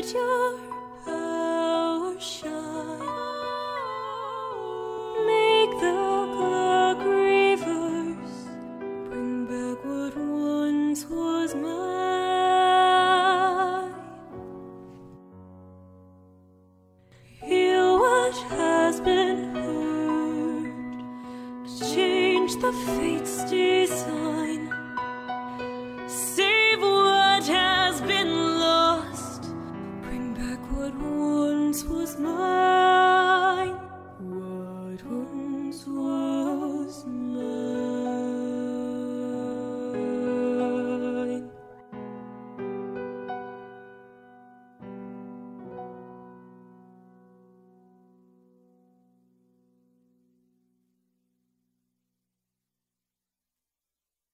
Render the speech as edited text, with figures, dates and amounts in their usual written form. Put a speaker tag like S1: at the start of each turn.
S1: let your power shine. Make the clock reverse, bring back what once was mine. Heal what has been hurt, change the fate's design. Save what has been lost, bring back what once was mine. What once was mine.